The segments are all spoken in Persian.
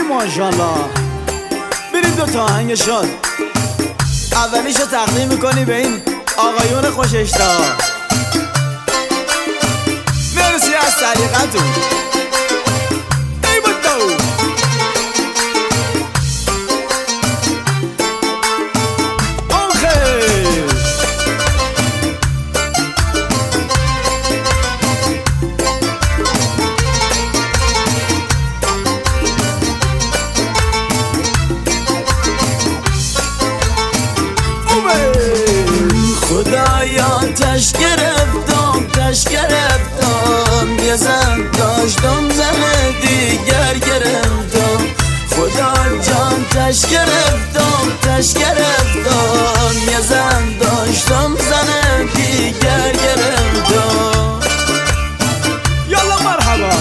ماشاءالله. برید دو تا آهنگ شد. اولیشو تقدیم میکنی به این آقایون خوششتا. مرسی از طریقتون. ای بودو خدایا تش گرفتم یه زن داشتم زن دیگر گرفتم. خدا جان تش گرفتم یه زن داشتم زن دیگر گرفتم. یالا مرحبا.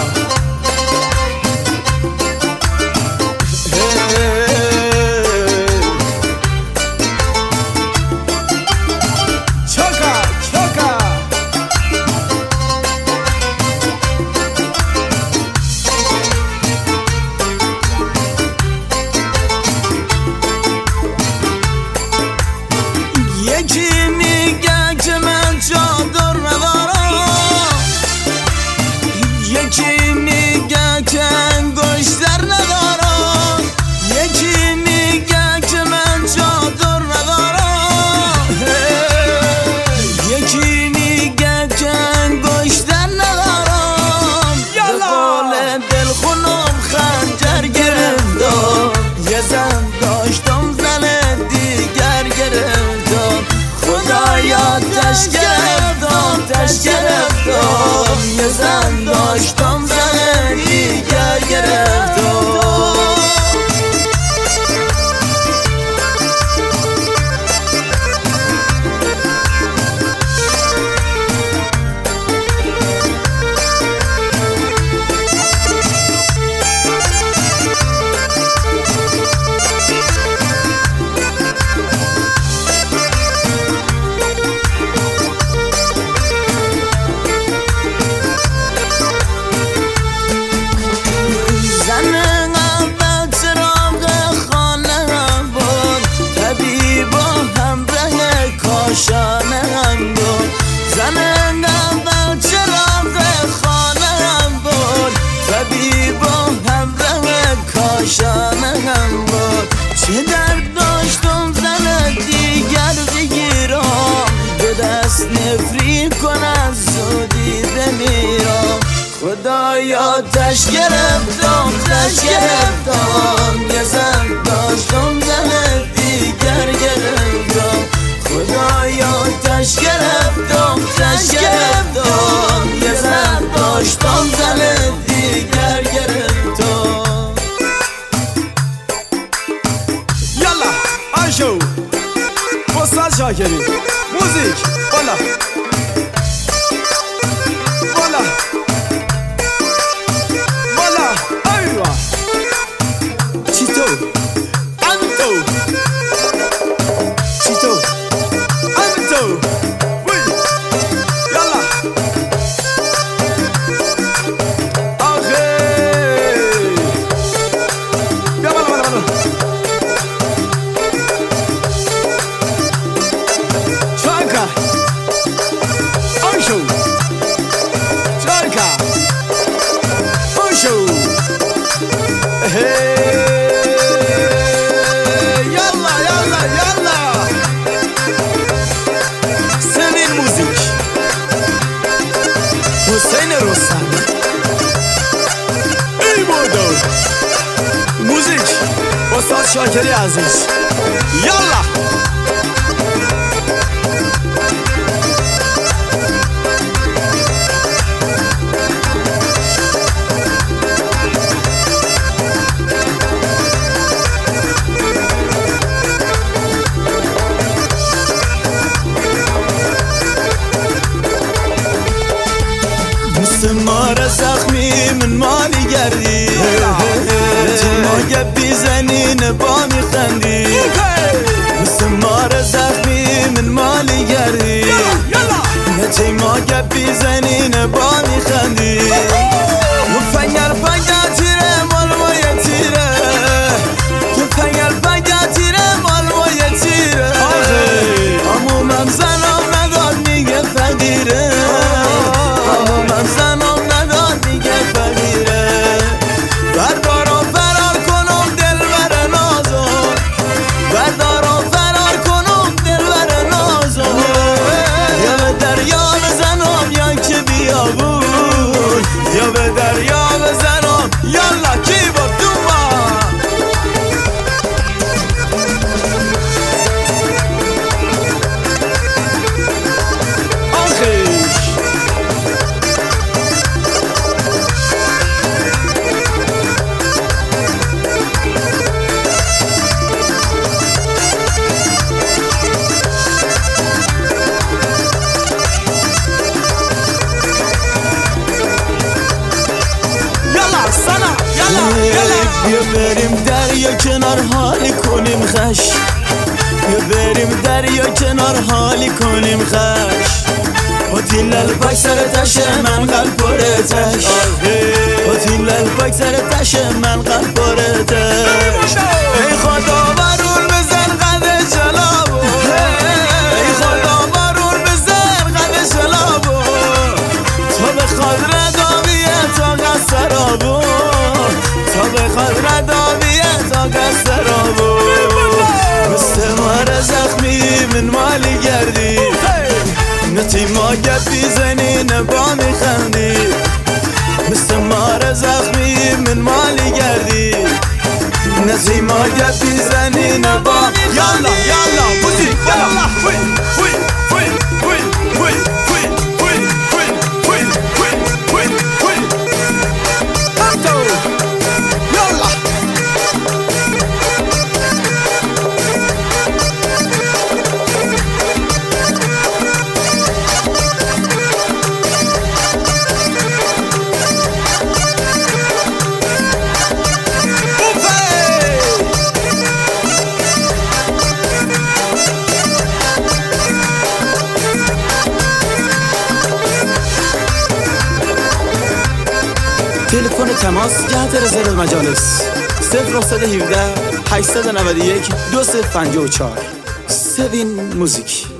یکی میگه که من چادر ندارم، یکی میگه که انگشتر ندارم، یکی میگه که من چادر ندارم، یکی میگه که انگشتر ندارم. به قول دلخونم خنجر گرفتم یه زن داشتم زن دیگر گرفتم. خدایا تش گرفتم یه زن داشتم زن دیگر گرفتم. زن اول چراغ خانه هم بود، طبیبا همراه کاشانه هم بود. چه درد داشتم زن دیگر بگیرم، به دست نفرین کنم زودی بمیرم. خدایا تش گرفتم یه زن داشتم زن دیگر گرفتم. خدایا تش گرفتم یه زن داشتم زن دیگر گرفتم. یالا آشو استاد شاکری موزیک بالا بالا بالا. ایوا چیتو انتو چیتو وی یالا آخه بیا بالا چانکا آنشو چانکا آنشو حسین رستمی. ای بودو موزیک استاد شاکری عزیز. یالا مار زخمی من مالی گردی، ما گبی زنین با میخندی. مار زخمی من مالی گردی، نتی ما گبی زنین با میخندی. مفنگر پنگا تیره مال ما یه تیره، یا بریم دریا کنار حالی کنیم خش، یا بریم دریا کنار حالی کنیم خش. هتیل الپاک سر تشه من قلب پرتش، هتیل الپاک سر تشه من قلب پرتش. ای خدا بارون بزن قد جلابو، ای خدا بارون بزن قد جلابو. تا بخواد رداویه تا قصرابو، تا بخواد رداویه تا قصرابو. مثل مار زخمی من مالی گردی، نتی ما گپ بیزنی نبا میخندی. مثل مار زخمی من مالی گردی، نتی ما گپ بیزنی نبا میخندی. یالا یالا موزیک یالا وی وی وی وی وی وی وی وی وی وی وی انتو یالا. تلفن تماس جهت رزرو مجالس 0917 891 2054. سوین موزیک.